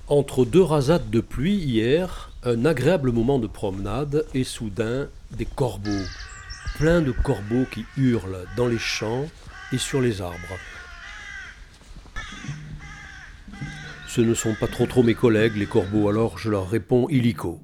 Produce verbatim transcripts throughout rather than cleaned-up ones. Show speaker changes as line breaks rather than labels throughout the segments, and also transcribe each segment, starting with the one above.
Entre deux rasades de pluie hier, un agréable moment de promenade et soudain des corbeaux, plein de corbeaux qui hurlent dans les champs et sur les arbres. Ce ne sont pas trop trop mes collègues les corbeaux, alors je leur réponds illico.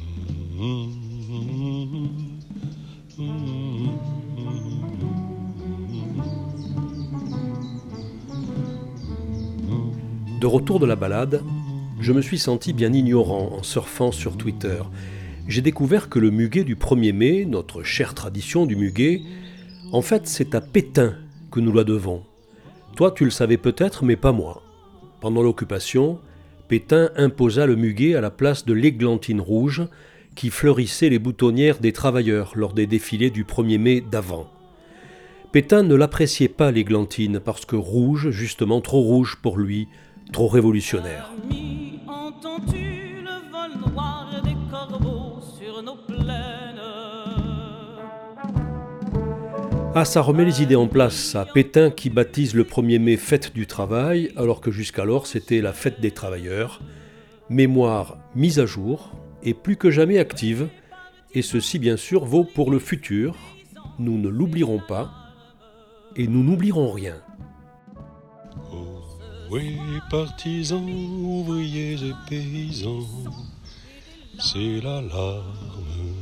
De retour de la balade, je me suis senti bien ignorant en surfant sur Twitter. J'ai découvert que le muguet du premier mai, notre chère tradition du muguet, en fait c'est à Pétain que nous la devons. Toi tu le savais peut-être, mais pas moi. Pendant l'occupation, Pétain imposa le muguet à la place de l'églantine rouge qui fleurissait les boutonnières des travailleurs lors des défilés du premier mai d'avant. Pétain ne l'appréciait pas l'églantine parce que rouge, justement trop rouge pour lui, trop révolutionnaire.
Ami, entends-tu le vol noir des corbeaux sur nos plaines?
Ah, ça remet les idées en place, ça. Pétain qui baptise le premier mai fête du travail, alors que jusqu'alors c'était la fête des travailleurs. Mémoire mise à jour et plus que jamais active. Et ceci, bien sûr, vaut pour le futur. Nous ne l'oublierons pas et nous n'oublierons rien.
Oui, partisans, ouvriers et paysans, c'est l'alarme.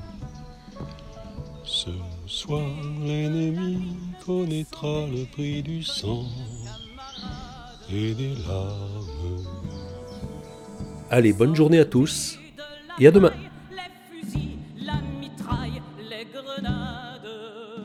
Ce soir, l'ennemi connaîtra le prix du sang et des larmes.
Allez, bonne journée à tous et à demain.
Les fusils, la mitraille, les grenades.